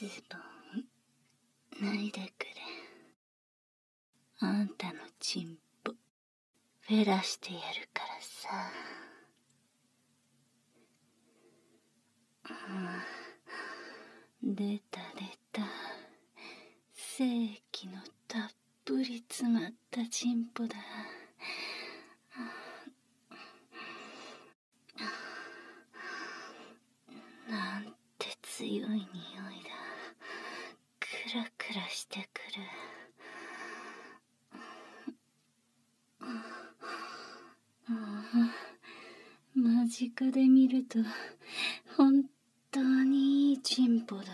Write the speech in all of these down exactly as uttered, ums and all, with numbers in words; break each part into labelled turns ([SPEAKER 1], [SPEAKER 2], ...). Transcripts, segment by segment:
[SPEAKER 1] ズボン脱いでくれ。あんたのチンポフェラしてやるからさ。うん、出た出た。精液のたっぷり詰まったチンポだ。なんて強い匂いだ。クラクラしてくる。間近で見ると本当にいいチンポだ。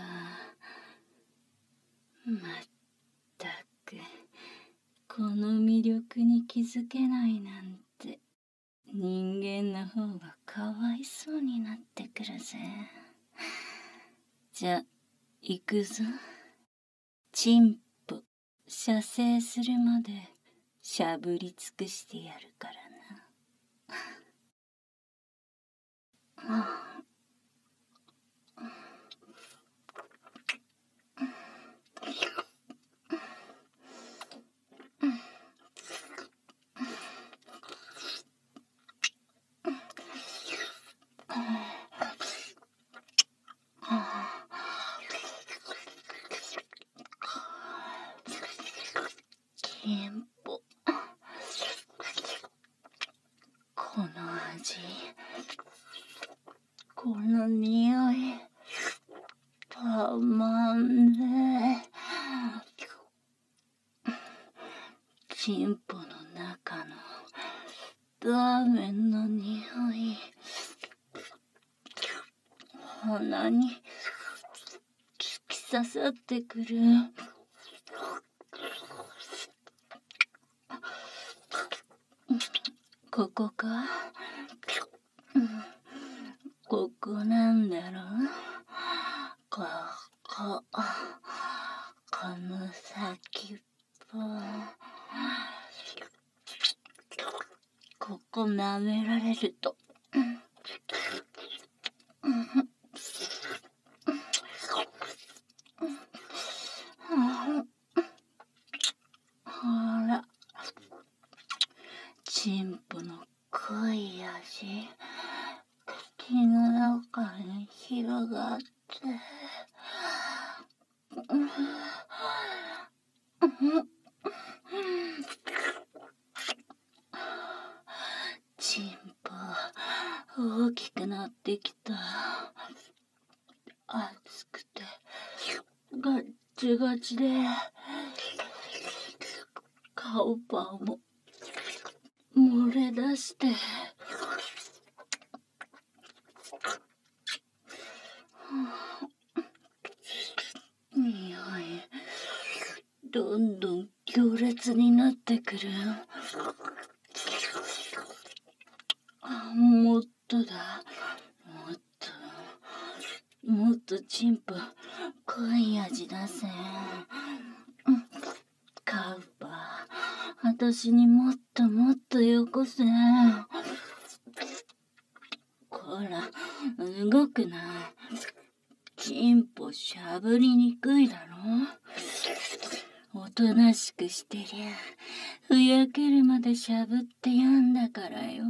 [SPEAKER 1] まったくこの魅力に気づけないなんて、人間の方がかわいそうになってくるぜ。じゃ、行くぞ。チンポ射精するまでしゃぶり尽くしてやるからな。チンポ、この味、この匂い、たまんねえ。チンポの中のラーメンの匂い、鼻に突き刺さってくる。ここか、ここなんだろう。ここ、この先っぽ、ここ舐められると、ほら、チンポの濃い味、口の中に広がって、チンポ大きくなってきた。熱くてガッチガチで、顔パンも漏れ出して、匂いどんどん強烈になってくる。もっとだ、もっともっとチンポ濃い味出せ。カウパー、私にもっともっとよこせ。こら、動くな。チンポしゃぶりにくいだろ。おとなしくしてりゃ、ふやけるまでしゃぶってやんだからよ。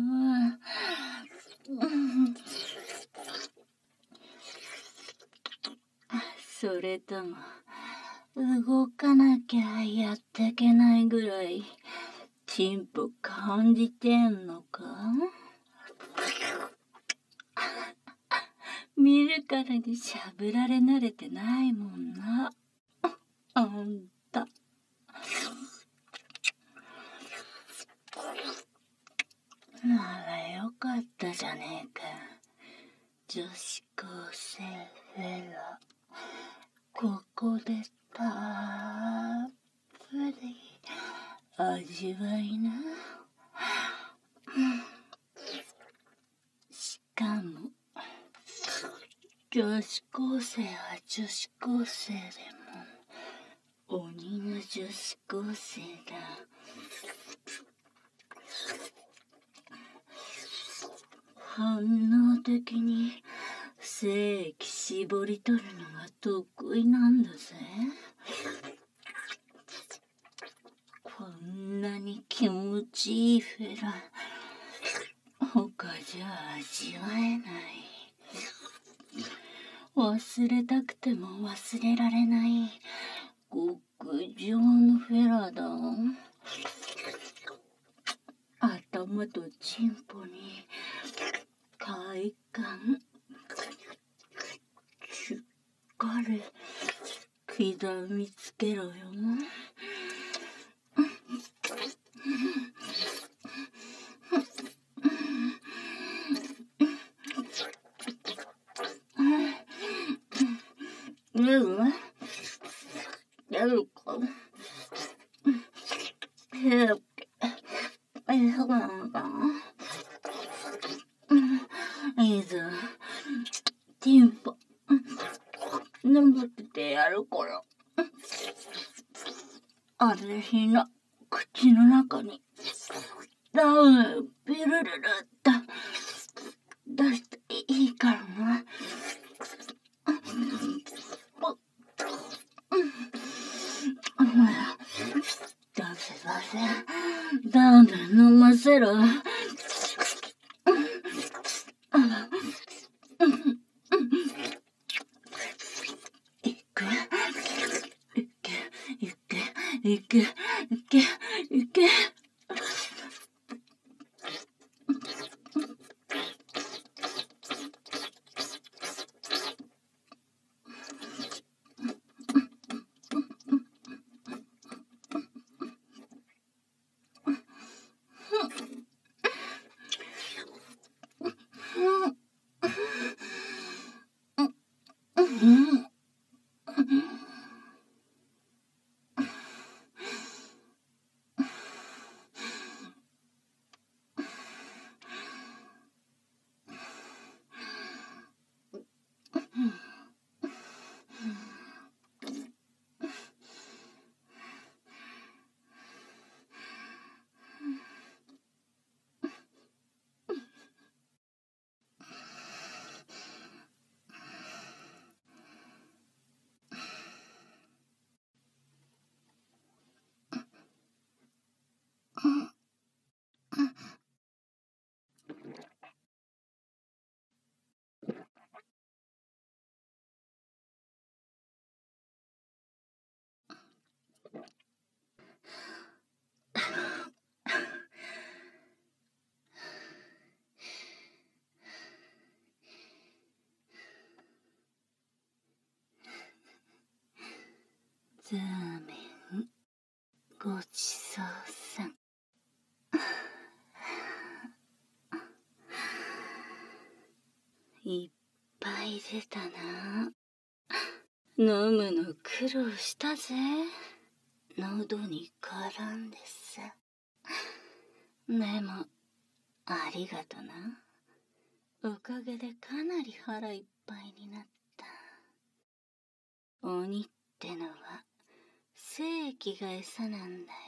[SPEAKER 1] それとも、動かなきゃやってけないぐらい、チンポ感じてんのか？見るからにしゃぶられ慣れてないもんな、あんた。ならよかったじゃねえか。女子高生フェラ、ここでたっぷり味わいな。しかも女子高生は女子高生でも鬼の女子高生だ。本能的に精液絞り取るのが得意なんだぜ。こんなに気持ちいいフェラ、他じゃ味わえない。忘れたくても忘れられない極上のフェラだ。頭とチンポに快感しっかり刻みつけろよ。やるやるか。へえ、え、そうなのかな。いいぞ。ティンポ、登っててやるから。あたしの口の中にラウンビルルルって出していいからな。出せ出せ、どんどん飲ませろ。いくいけいけいけいけいけ。ザーメンごちそうさん。いっぱい出たな。飲むの苦労したぜ。喉に絡んでさ。でもありがとな。おかげでかなり腹いっぱいになった。鬼ってのは精液が餌なんだよ。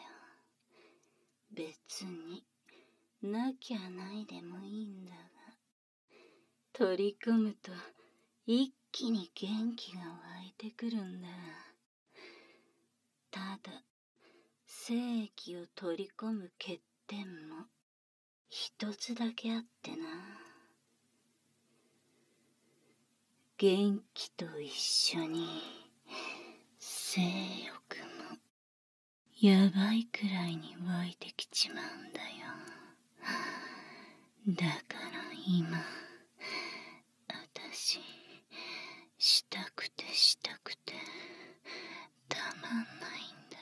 [SPEAKER 1] 別になきゃないでもいいんだが、取り込むと一気に元気が湧いてくるんだ。ただ精液を取り込む欠点も一つだけあってな。元気と一緒に性欲もやばいくらいに湧いてきちまうんだよ。だから今あたししたくてしたくてたまんないんだ。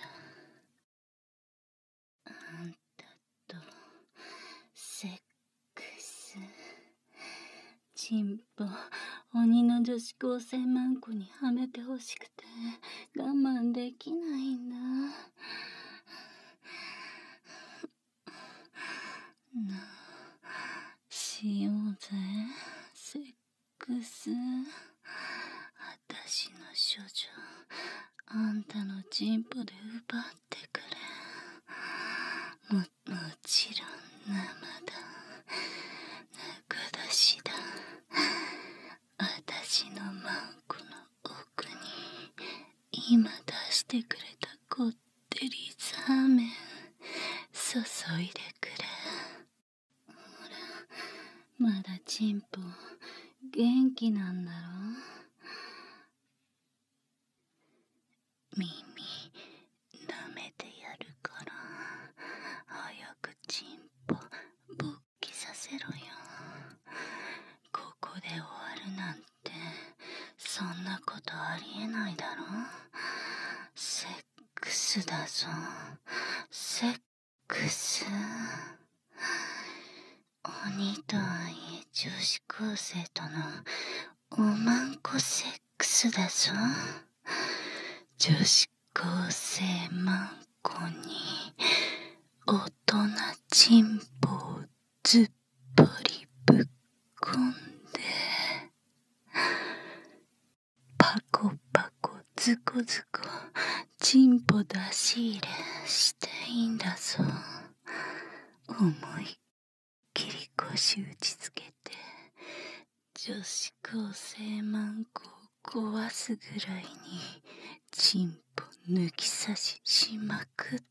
[SPEAKER 1] あんたとセックス、チンポ鬼の女子高生マンコにはめてほしくて我慢できないんだ。なあ、しようぜセックス。あたしの処女あんたのチンポで奪ってくれ。も、もちろん生だ。中出しだ。あ今出してくれたこってりザーメン注いでくれ。ほら、まだチンポ元気なんだろ。耳舐めてやるから早くチンポ勃起させろよ。ここで終わるなんてそんなことありえないだろ。セックスだぞ、セックス。鬼とはいえ女子高生とのおまんこセックスだぞ。女子高生まんこに大人チンポをずっぽりぶっこんでパコパコズコズコチンポ出し入れしていいんだぞ。思いっきり腰打ちつけて女子高生マンコを壊すぐらいにチンポ抜き差ししまくって、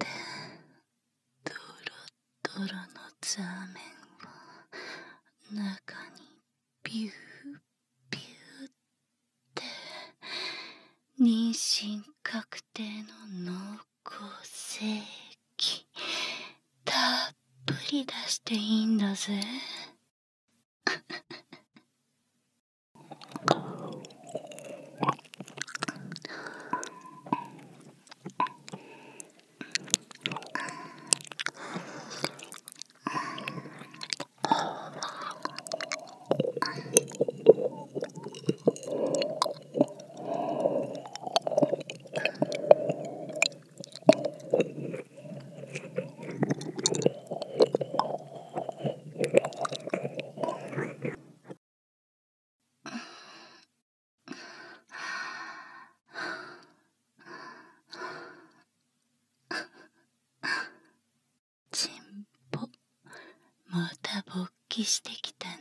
[SPEAKER 1] ドロドロのザーメンを中にビュービューって妊娠確定の濃厚精液たっぷり出していいんだぜ。チンポまた勃起してきた